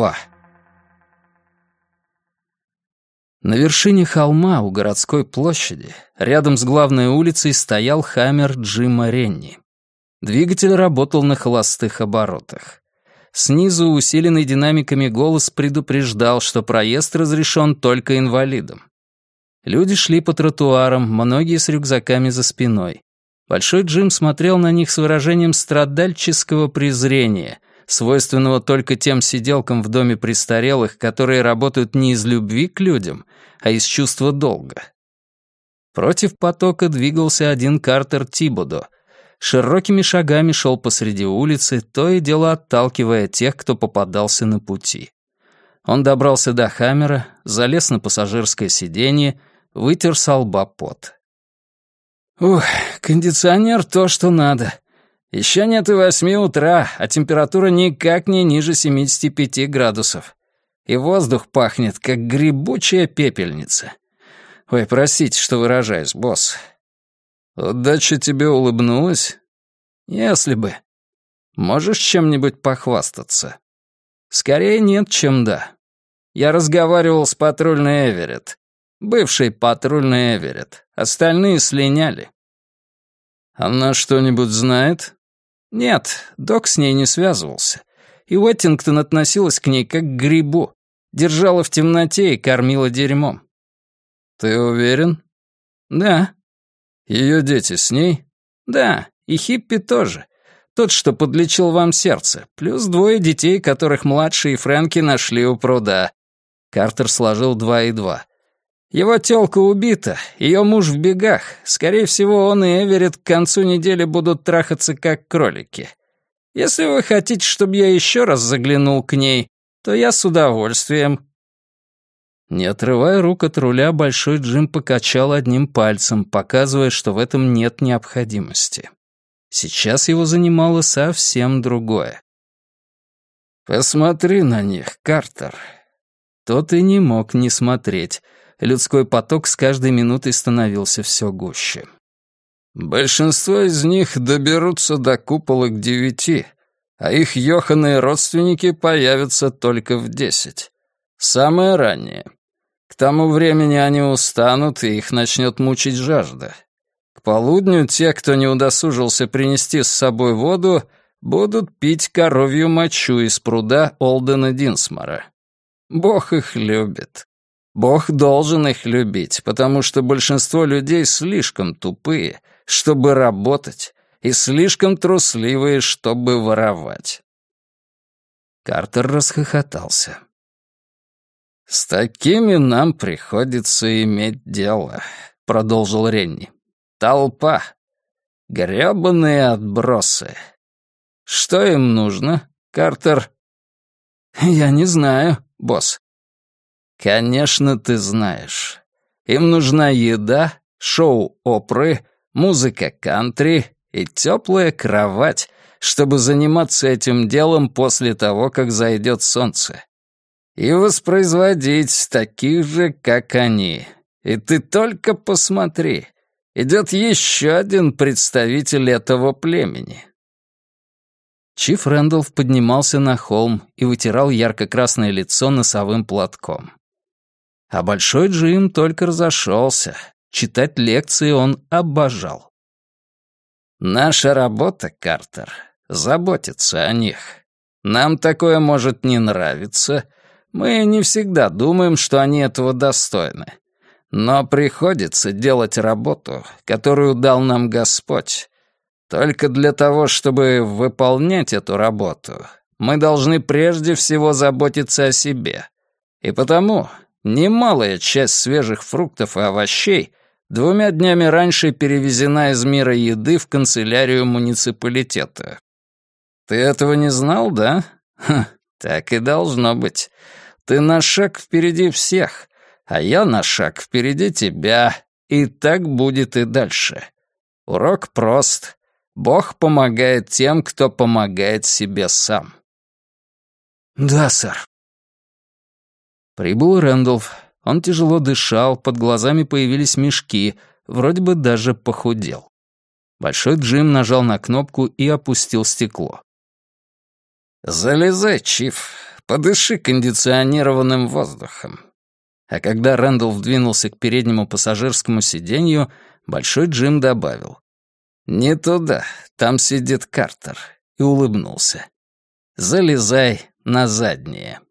«Легко». На вершине холма у городской площади, рядом с главной улицей, стоял «Хаммер» Джима Ренни. Двигатель работал на холостых оборотах. Снизу усиленный динамиками голос предупреждал, что проезд разрешен только инвалидам. Люди шли по тротуарам, многие с рюкзаками за спиной. Большой Джим смотрел на них с выражением страдальческого презрения, свойственного только тем сиделкам в доме престарелых, которые работают не из любви к людям, а из чувства долга. Против потока двигался один Картер Тибодо. Широкими шагами шел посреди улицы, то и дело отталкивая тех, кто попадался на пути. Он добрался до «Хаммера», залез на пассажирское сиденье, вытер со лба пот. «Ух, кондиционер то, что надо. Еще нет и 8 утра, а температура никак не ниже 75 градусов. И воздух пахнет, как грибучая пепельница. Ой, простите, что выражаюсь, босс». «Удача тебе улыбнулась?» «Если бы. Можешь чем-нибудь похвастаться?» «Скорее нет, чем да. Я разговаривал с патрульной Эверетт. Бывший патрульный Эверетт. Остальные слиняли». «Она что-нибудь знает?» «Нет, док с ней не связывался. И Уэттингтон относилась к ней как к грибу. Держала в темноте и кормила дерьмом». «Ты уверен?» «Да». «Ее дети с ней?» «Да, и Хиппи тоже. Тот, что подлечил вам сердце. Плюс 2 детей, которых младшие Фрэнки нашли у пруда». Картер сложил 2 и 2. «Его тёлка убита, ее муж в бегах. Скорее всего, он и Эверетт к концу недели будут трахаться как кролики. Если вы хотите, чтобы я еще раз заглянул к ней, то я с удовольствием». Не отрывая рук от руля, Большой Джим покачал одним пальцем, показывая, что в этом нет необходимости. Сейчас его занимало совсем другое. «Посмотри на них, Картер». Тот и не мог не смотреть. Людской поток с каждой минутой становился все гуще. «Большинство из них доберутся до купола к 9, а их ёханые родственники появятся только в 10. Самое раннее. К тому времени они устанут, и их начнет мучить жажда. К полудню те, кто не удосужился принести с собой воду, будут пить коровью мочу из пруда Олдена Динсмора. Бог их любит. Бог должен их любить, потому что большинство людей слишком тупые, чтобы работать, и слишком трусливые, чтобы воровать». Картер расхохотался. «С такими нам приходится иметь дело», — продолжил Ренни. «Толпа. Грёбаные отбросы. Что им нужно, Картер?» «Я не знаю, босс». «Конечно, ты знаешь. Им нужна еда, шоу оперы, музыка кантри и теплая кровать, чтобы заниматься этим делом после того, как зайдет солнце. И воспроизводить таких же, как они. И ты только посмотри, идет еще один представитель этого племени». Чиф Рэндалф поднимался на холм и вытирал ярко-красное лицо носовым платком. А Большой Джим только разошелся. Читать лекции он обожал. «Наша работа, Картер, заботиться о них. Нам такое может не нравиться. Мы не всегда думаем, что они этого достойны. Но приходится делать работу, которую дал нам Господь. Только для того, чтобы выполнять эту работу, мы должны прежде всего заботиться о себе. И потому немалая часть свежих фруктов и овощей 2 днями раньше перевезена из мира еды в канцелярию муниципалитета. Ты этого не знал, да? Так и должно быть. Ты на шаг впереди всех, а я на шаг впереди тебя, и так будет и дальше. Урок прост. Бог помогает тем, кто помогает себе сам». «Да, сэр». Прибыл Рэндалф. Он тяжело дышал, под глазами появились мешки, вроде бы даже похудел. Большой Джим нажал на кнопку и опустил стекло. «Залезай, Чиф. подыши кондиционированным воздухом». А когда Рэндалф двинулся к переднему пассажирскому сиденью, Большой Джим добавил: «Не туда, там сидит Картер», и улыбнулся. «Залезай на заднее».